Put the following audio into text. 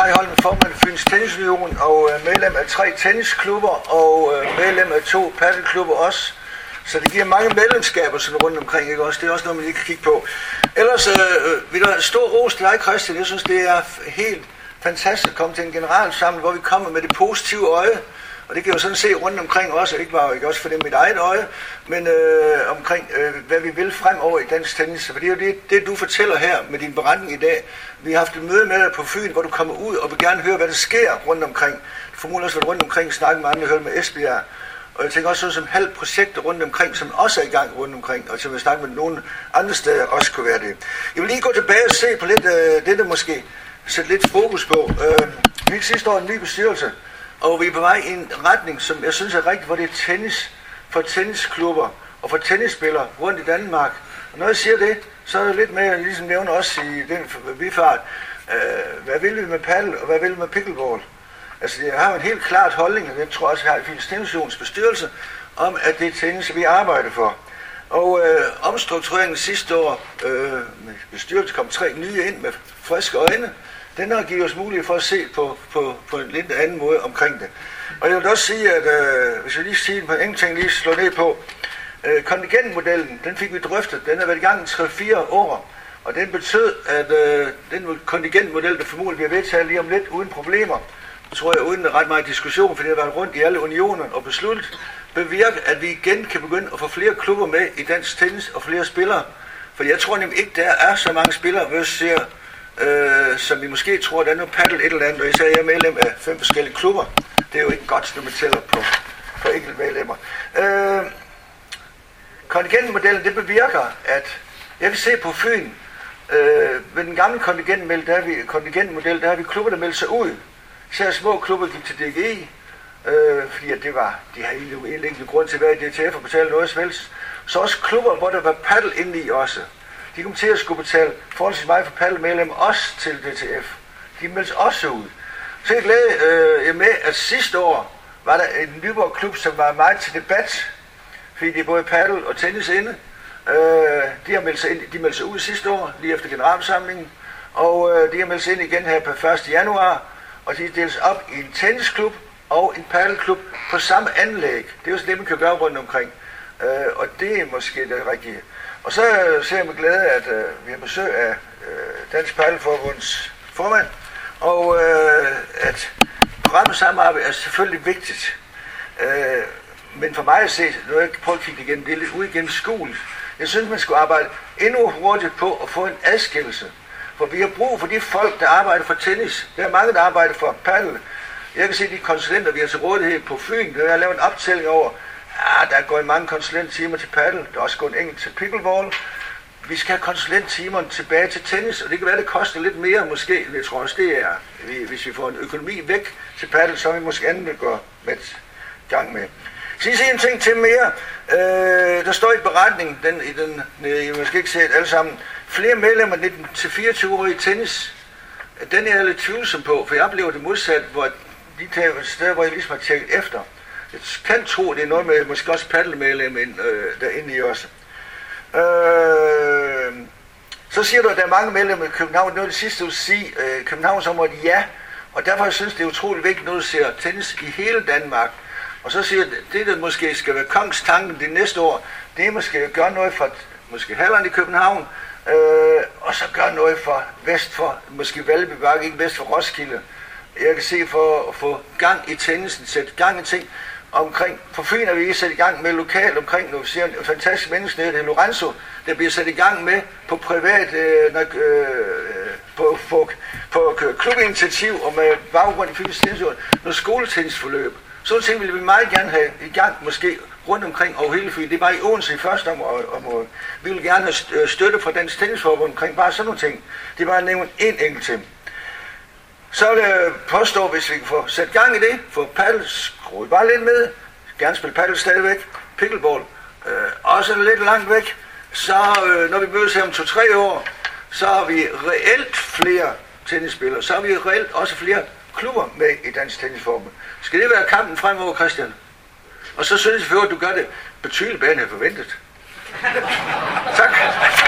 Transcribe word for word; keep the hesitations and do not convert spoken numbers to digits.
Kai Holm, formand for Fyns Tennisunion og øh, medlem af tre tennisklubber og øh, medlem af to paddelklubber også. Så det giver mange medlemskaber sådan rundt omkring, ikke også? Det er også noget, man lige kan kigge på. Ellers øh, vil der stor ros til dig, Christian. Jeg synes, det er helt fantastisk at komme til en generalsamling, hvor vi kommer med det positive øje. Og det kan jeg jo sådan se rundt omkring også, ikke bare ikke også for det mit eget øje, men øh, omkring, øh, hvad vi vil fremover i dansk tennis. For det er jo det, det, du fortæller her med din beretning i dag. Vi har haft et møde med dig på Fyn, hvor du kommer ud og vil gerne høre, hvad der sker rundt omkring. Du formodentlig også været rundt omkring og snakke med andre, hørt med Esbjerg. Og jeg tænker også sådan som halvt projekter rundt omkring, som også er i gang rundt omkring, og som jeg snakke med nogle andre steder også kunne være det. Jeg vil lige gå tilbage og se på lidt øh, det, der måske sætte lidt fokus på. Øh, vi sidste år en ny bestyrelse, og vi er på vej i en retning, som jeg synes er rigtig, hvor det er tennis for tennisklubber og for tennisspillere rundt i Danmark. Og når jeg siger det, så er det lidt med, at jeg ligesom nævner også i den bifart, øh, hvad vil vi med paddle, og hvad vil vi med pickleball? Altså, jeg har en helt klart holdning, og den tror jeg også, jeg har i Fyns Tennisunions bestyrelse, om at det er tennis, vi arbejder for. Og øh, omstruktureringen sidste år, øh, med bestyrelse kom tre nye ind med friske øjne, den har givet os mulighed for at se på, på, på en lidt anden måde omkring det. Og jeg vil også sige, at øh, hvis jeg lige siger på en ting, lige slå ned på, øh, kontingentmodellen, den fik vi drøftet, den har været i gang i tre fire år, og den betød, at øh, den kontingentmodel, der formodentlig bliver vedtaget lige om lidt uden problemer, tror jeg uden ret meget diskussion, for det har været rundt i alle unioner og besluttet, bevirke, at vi igen kan begynde at få flere klubber med i dansk tennis og flere spillere. For jeg tror nemlig ikke, der er så mange spillere, hvis jeg siger, øh, som vi måske tror, der er noget paddle et eller andet, og især jeg er medlem af fem forskellige klubber. Det er jo ikke godt, når man tæller på, på enkelte medlemmer. Øh, kontingentmodellen, det bevirker, at jeg kan se på Fyn, øh, ved den gamle kontingentmodel, der har vi, kontingentmodel, der har vi klubber, der melder sig ud. Så små klubber gik til D G I, øh, fordi at det var, de har egentlig ikke grund til at være i D T F og betale noget som helst. Så også klubber, hvor der var paddle inde i også. De kom til at skulle betale forholdsvis meget for paddelmedlem også til D T F. De meldte også ud. Så jeg glæder øh, med, at sidste år var der en Nyborg klub, som var meget til debat, fordi de er både paddle og tennis inde. Øh, de har meldt sig ind, de meldte sig ud sidste år, lige efter generalforsamlingen, og øh, de har meldt sig ind igen her på første januar. Og de deles op i en tennisklub og en paddelklub på samme anlæg. Det er jo så det, man kan gøre rundt omkring. Øh, og det er måske det rigtige. Og så ser jeg med glæde, at øh, vi har besøg af øh, Dansk Paddelforbunds formand, og øh, at programmet samarbejde er selvfølgelig vigtigt. Øh, men for mig at se, når jeg prøver at kigge igen, det er lidt uigennemskueligt. Jeg synes, man skulle arbejde endnu hurtigt på at få en adskillelse. For vi har brug for de folk, der arbejder for tennis. Der er mange, der arbejder for paddle. Jeg kan se de konsulenter, vi har til rådighed på Fyn. Der har lavet en optælling over, ja, der går mange konsulenttimer til paddle. Der er også gået en enkelt til pickleball. Vi skal have konsulenttimerne tilbage til tennis, og det kan være, det koster lidt mere måske. Jeg tror også, det er, hvis vi får en økonomi væk til paddle, så er vi måske andet gå med gang med. Så jeg siger en ting til mere. Øh, der står i beretningen, den, i den, jeg måske ikke se det alle sammen, flere medlemmer nitten til fireogtyve år i tennis. Den er jeg lidt tvivlsom på, for jeg oplever det modsat, hvor de steder, hvor jeg ligesom har tjekket efter. Jeg kan tro, det er noget med måske også paddelmedlem øh, derinde i også. Øh, så siger du, at der er mange medlemmer i København. Noget af det sidste, du vil sige, øh, Københavnsområdet, ja. Og derfor synes jeg, det er utroligt vigtigt, når du ser tennis i hele Danmark. Og så siger jeg, at det, der måske skal være kongstanken det næste år, det er måske at gøre noget for måske Halland i København, øh, og så gøre noget for vest for, måske Valby Bakke, ikke vest for Roskilde. Jeg kan se for at få gang i tennisen, sætte gang i ting omkring. På Fyn er vi ikke sat i gang med lokalt omkring, når vi siger en fantastisk menneske nede, det er Lorenzo, der bliver sat i gang med på privat, øh, øh, på, på, på klubinitiativ og med baggrund i Fyns Tennisunion, noget skoletennisforløb. Sådan ting vil vi meget gerne have i gang, måske rundt omkring over hele Fyn. Det er bare i Odense i første område. Vi vil gerne have støtte fra Dansk Tennisforbund omkring bare sådan nogle ting. Det er bare at nævne en enkelt ting. Så vil jeg påstå, hvis vi kan få sat gang i det, få paddle, skruet bare lidt med, gerne spille paddle stadigvæk, pickleball, øh, også lidt langt væk, så øh, når vi mødes her om to-tre år, så har vi reelt flere tennisspillere, så har vi reelt også flere klubber med i Dansk Tennisforbund. Skal det være kampen fremover, Christian? Og så synes jeg for, at du gør det betydeligt bedre, end jeg forventet. Tak.